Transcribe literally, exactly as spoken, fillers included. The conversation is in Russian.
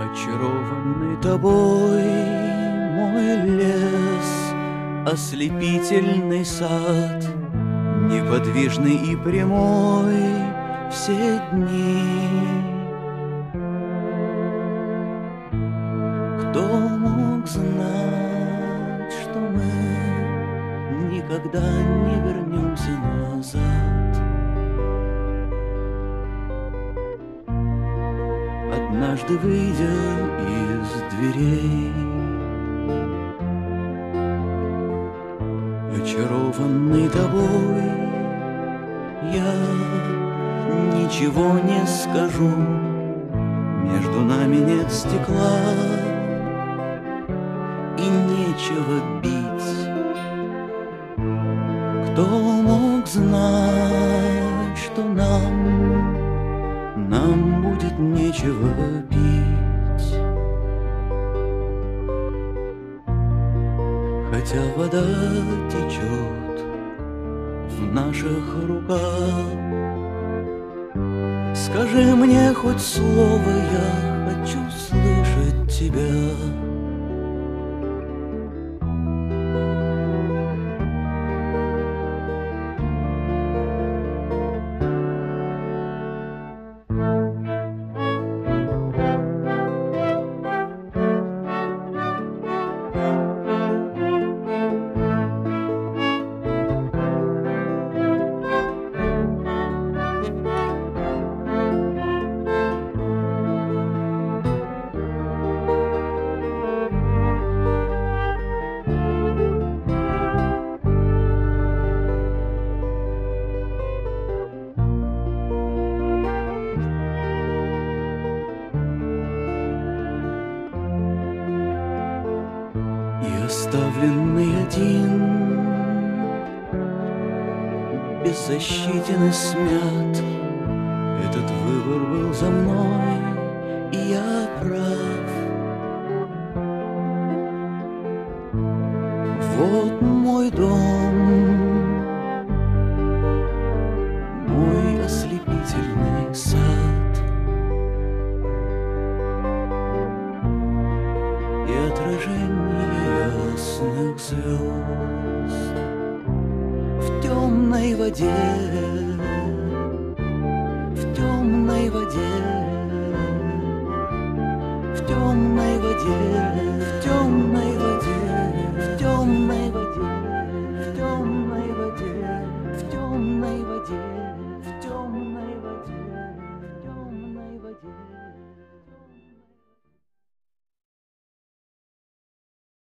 Очарованный тобой мой лес, ослепительный сад, неподвижный и прямой все дни. Кто мог знать, что мы никогда не вернемся назад? Однажды выйдя из дверей, очарованный тобой, я ничего не скажу. Между нами нет стекла и нечего бить. Кто мог знать, что нам, нам будет нечего пить? Хотя вода течет в наших руках, скажи мне хоть слово, я хочу слышать тебя. Оставленный один, беззащитен и смят, этот выбор был за мной, и я прав. Вот мой дом, мой ослепительный сад. И отражение ясных звезд в темной воде, в темной воде, в темной воде, в темной воде, в темной воде, в темной воде, в темной воде, в темной воде, в темной воде.